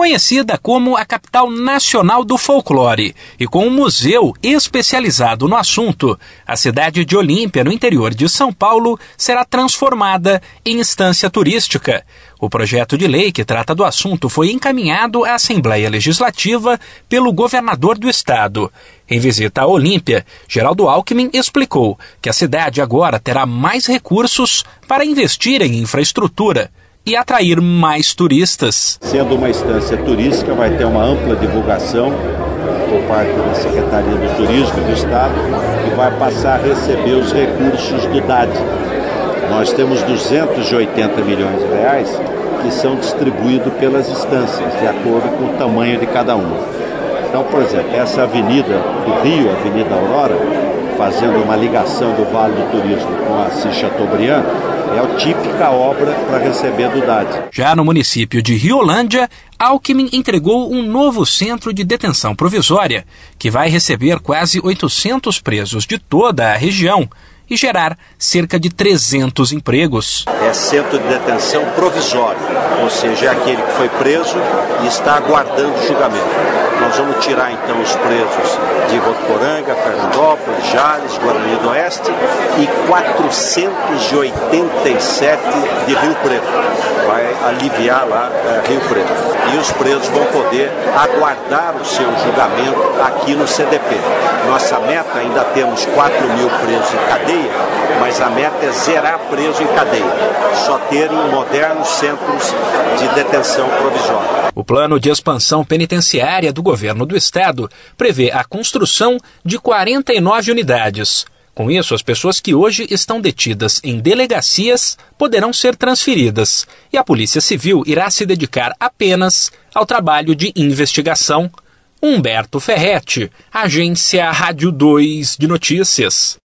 Conhecida como a capital nacional do folclore e com um museu especializado no assunto, a cidade de Olímpia, no interior de São Paulo, será transformada em instância turística. O projeto de lei que trata do assunto foi encaminhado à Assembleia Legislativa pelo governador do estado. Em visita a Olímpia, Geraldo Alckmin explicou que a cidade agora terá mais recursos para investir em infraestrutura e atrair mais turistas. Sendo uma instância turística, vai ter uma ampla divulgação por parte da Secretaria do Turismo do Estado, que vai passar a receber os recursos do DAD. Nós temos 280 milhões de reais que são distribuídos pelas instâncias, de acordo com o tamanho de cada uma. Então, por exemplo, essa avenida do Rio, a Avenida Aurora, fazendo uma ligação do Vale do Turismo com a Assis Chateaubriand, é a típica obra para receber do DAD. Já no município de Riolândia, Alckmin entregou um novo centro de detenção provisória, que vai receber quase 800 presos de toda a região e gerar cerca de 300 empregos. É centro de detenção provisório, ou seja, é aquele que foi preso e está aguardando julgamento. Nós vamos tirar então os presos de Votuporanga, Fernandópolis, Jales, Guarani do Oeste e 487 de Rio Preto. Vai aliviar lá Rio Preto. E os presos vão poder aguardar o seu julgamento aqui no CDP. Nossa meta, ainda temos 4 mil presos em cadeia, mas a meta é zerar preso em cadeia. Só terem modernos centros de detenção provisória. O plano de expansão penitenciária do governo do estado prevê a construção de 49 unidades. Com isso, as pessoas que hoje estão detidas em delegacias poderão ser transferidas e a Polícia Civil irá se dedicar apenas ao trabalho de investigação. Humberto Ferretti, Agência Rádio 2 de Notícias.